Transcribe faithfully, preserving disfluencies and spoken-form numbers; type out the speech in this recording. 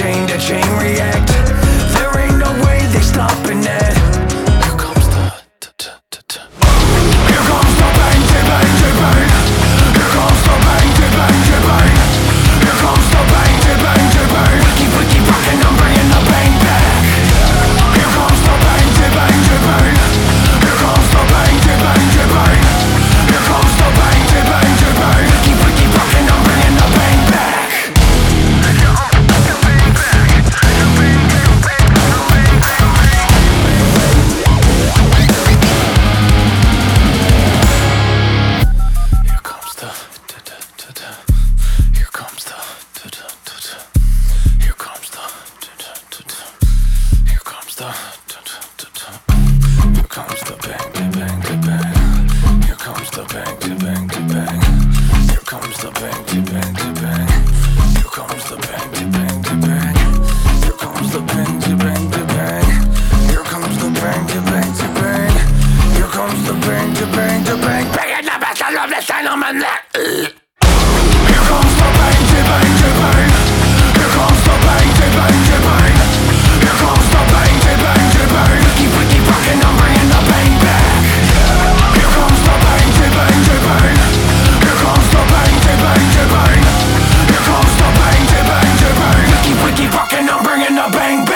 chain to chain react. There ain't no way they stopping that. Here comes the t-t-t-t. Here comes the bang, bang, bang. Here comes the bang, bang, bang. Here comes the bang, bang, bang. We keep, we keep rocking, I'm bringing the bang back. Here comes the bang, bang, bang. Here comes the bang, bang, bang. Here comes the bang, bang, bang. We keep, we keep rocking, I'm bringing the bang back. Bang!